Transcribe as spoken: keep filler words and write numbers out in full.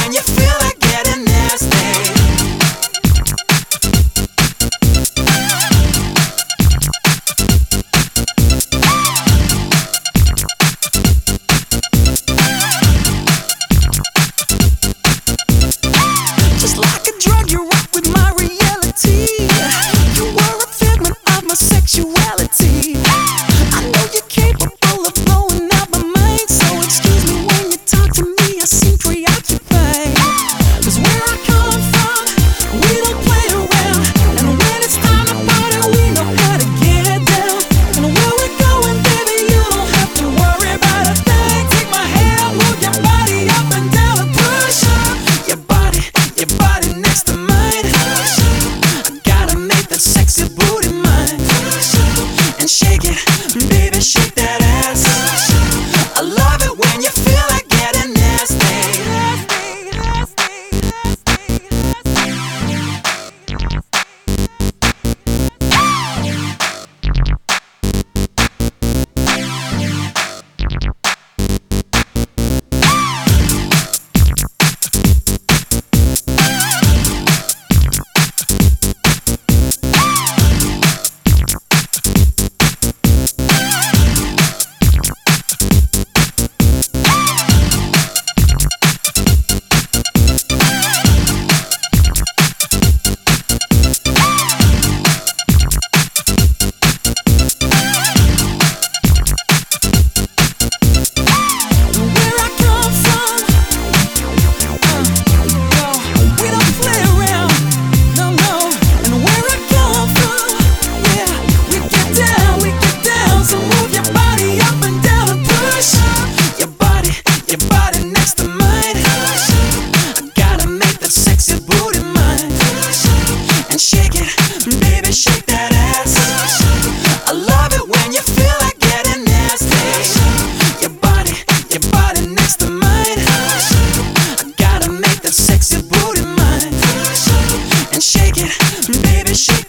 when you feel like getting nasty. Just like a drug, you rock with my reality. You were a figment of my sexuality. I know you're capable of blowing out my mind, so excuse me when you talk to me, I seem preoccupied. Cause where I come from, we don't play around. And when it's time to party, we know how to get down. And where we're going, baby, you don't have to worry about a thing. Take my hand, move your body up and down and push up. Your body, your body next to mine. I gotta make that sexy booty mine. And shake it, baby, shake that ass. I love it when you feel like getting nasty. Shake it, baby, shake that ass. I love it when you feel like getting nasty. Your body, your body next to mine. I gotta make that sexy booty mine. And shake it, baby, shake